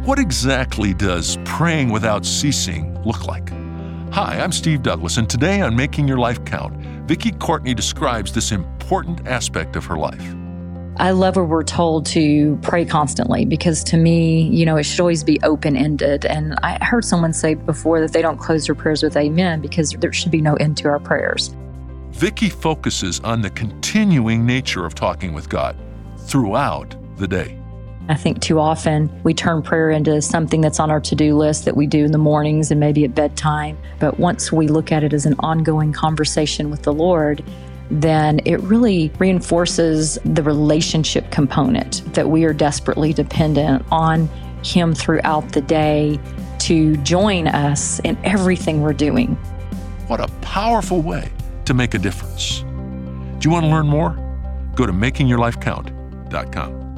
What exactly does praying without ceasing look like? Hi, I'm Steve Douglas, and today on Making Your Life Count, Vicki Courtney describes this important aspect of her life. I love where we're told to pray constantly because to me, it should always be open-ended. And I heard someone say before that they don't close their prayers with amen because there should be no end to our prayers. Vicki focuses on the continuing nature of talking with God throughout the day. I think too often we turn prayer into something that's on our to-do list that we do in the mornings and maybe at bedtime. But once we look at it as an ongoing conversation with the Lord, then it really reinforces the relationship component that we are desperately dependent on Him throughout the day to join us in everything we're doing. What a powerful way to make a difference. Do you want to learn more? Go to makingyourlifecount.com.